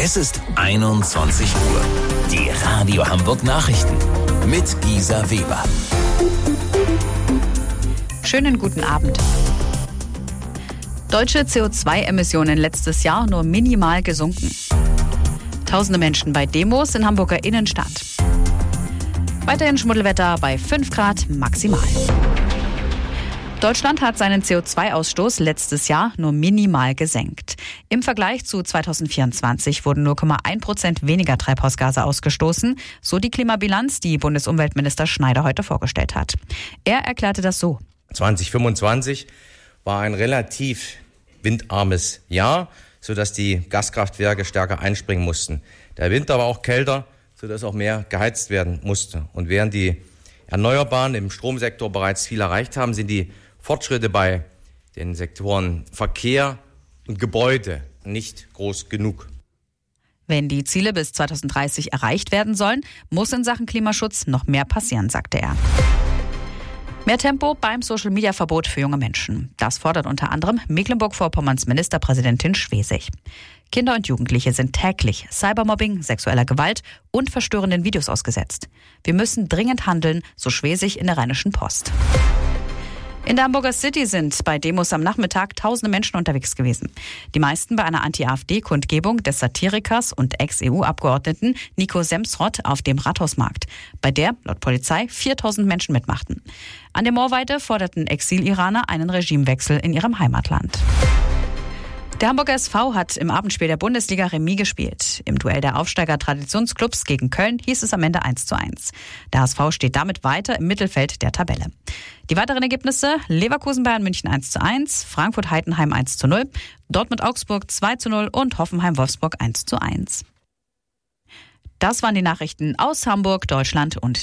Es ist 21 Uhr. Die Radio Hamburg Nachrichten mit Gisa Weber. Schönen guten Abend. Deutsche CO2-Emissionen letztes Jahr nur minimal gesunken. Tausende Menschen bei Demos in Hamburger Innenstadt. Weiterhin Schmuddelwetter bei 5 Grad maximal. Deutschland hat seinen CO2-Ausstoß letztes Jahr nur minimal gesenkt. Im Vergleich zu 2024 wurden nur 0,1% weniger Treibhausgase ausgestoßen, so die Klimabilanz, die Bundesumweltminister Schneider heute vorgestellt hat. Er erklärte das so. 2025 war ein relativ windarmes Jahr, sodass die Gaskraftwerke stärker einspringen mussten. Der Winter war auch kälter, sodass auch mehr geheizt werden musste. Und während die Erneuerbaren im Stromsektor bereits viel erreicht haben, sind die Fortschritte bei den Sektoren Verkehr und Gebäude nicht groß genug. Wenn die Ziele bis 2030 erreicht werden sollen, muss in Sachen Klimaschutz noch mehr passieren, sagte er. Mehr Tempo beim Social-Media-Verbot für junge Menschen. Das fordert unter anderem Mecklenburg-Vorpommerns Ministerpräsidentin Schwesig. Kinder und Jugendliche sind täglich Cybermobbing, sexueller Gewalt und verstörenden Videos ausgesetzt. Wir müssen dringend handeln, so Schwesig in der Rheinischen Post. In der Hamburger City sind bei Demos am Nachmittag tausende Menschen unterwegs gewesen. Die meisten bei einer Anti-AfD-Kundgebung des Satirikers und Ex-EU-Abgeordneten Nico Semsrott auf dem Rathausmarkt, bei der laut Polizei 4000 Menschen mitmachten. An der Moorweide forderten Exil-Iraner einen Regimewechsel in ihrem Heimatland. Der Hamburger SV hat im Abendspiel der Bundesliga Remis gespielt. Im Duell der Aufsteiger-Traditionsclubs gegen Köln hieß es am Ende 1:1. Der HSV steht damit weiter im Mittelfeld der Tabelle. Die weiteren Ergebnisse: Leverkusen-Bayern München 1:1, Frankfurt-Heidenheim 1:0, Dortmund-Augsburg 2:0 und Hoffenheim-Wolfsburg 1:1. Das waren die Nachrichten aus Hamburg, Deutschland und